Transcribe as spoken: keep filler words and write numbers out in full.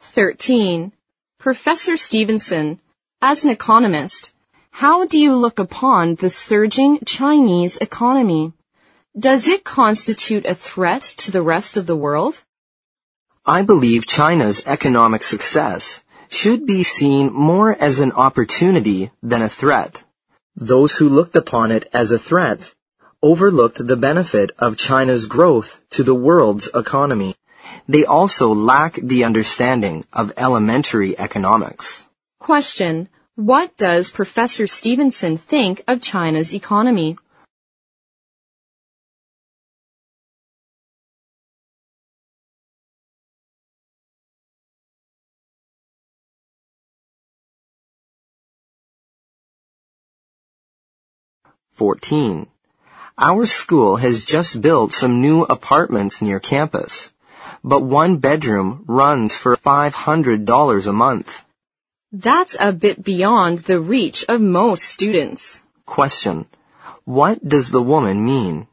thirteen. Professor Stevenson, as an economist, how do you look upon the surging Chinese economy? Does it constitute a threat to the rest of the world? I believe China's economic success should be seen more as an opportunity than a threat. Those who looked upon it as a threat overlooked the benefit of China's growth to the world's economy. They also lack the understanding of elementary economics. Question: what does Professor Stevenson think of China's economy? fourteen. Our school has just built some new apartments near campus, but one bedroom runs for five hundred dollars a month. That's a bit beyond the reach of most students. Question: what does the woman mean?